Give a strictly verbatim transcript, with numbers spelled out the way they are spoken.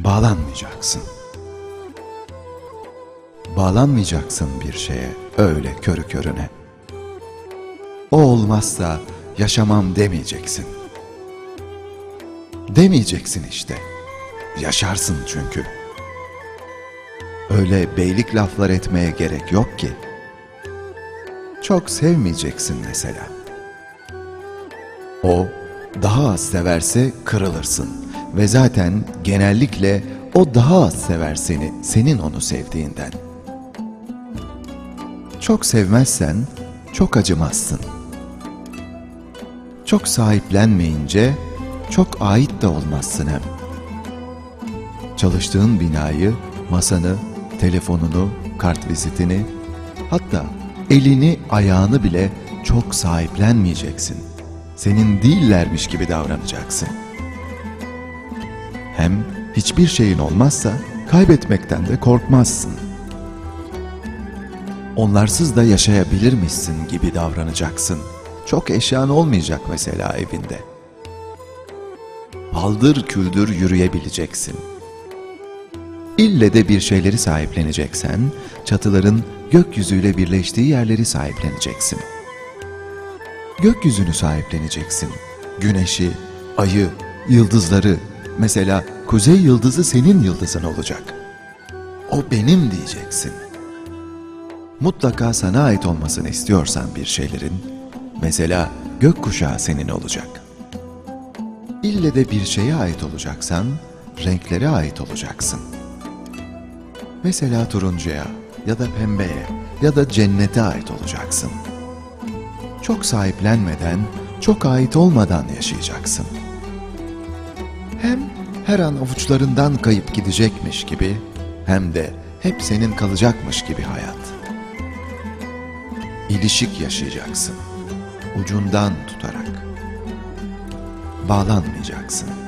Bağlanmayacaksın. Bağlanmayacaksın bir şeye öyle körü körüne. O olmazsa yaşamam demeyeceksin. Demeyeceksin işte. Yaşarsın çünkü. Öyle beylik laflar etmeye gerek yok ki. Çok sevmeyeceksin mesela. O daha az severse kırılırsın ve zaten genellikle o daha az sever seni, senin onu sevdiğinden. Çok sevmezsen çok acımazsın. Çok sahiplenmeyince çok ait de olmazsın hem. Çalıştığın binayı, masanı, telefonunu, kartvizitini, hatta elini, ayağını bile çok sahiplenmeyeceksin. Senin değillermiş gibi davranacaksın. Hem hiçbir şeyin olmazsa kaybetmekten de korkmazsın. Onlarsız da yaşayabilirmişsin gibi davranacaksın. Çok eşyan olmayacak mesela evinde. Paldır küldür yürüyebileceksin. İlle de bir şeyleri sahipleneceksen, çatıların gökyüzüyle birleştiği yerleri sahipleneceksin. Gökyüzünü sahipleneceksin. Güneşi, ayı, yıldızları, mesela kuzey yıldızı senin yıldızın olacak. O benim diyeceksin. Mutlaka sana ait olmasını istiyorsan bir şeylerin, mesela gökkuşağı senin olacak. İlle de bir şeye ait olacaksan, renklere ait olacaksın. Mesela turuncuya ya da pembeye ya da cennete ait olacaksın. Çok sahiplenmeden, çok ait olmadan yaşayacaksın. Hem her an avuçlarından kayıp gidecekmiş gibi, hem de hep senin kalacakmış gibi hayat. İlişik yaşayacaksın, ucundan tutarak. Bağlanmayacaksın.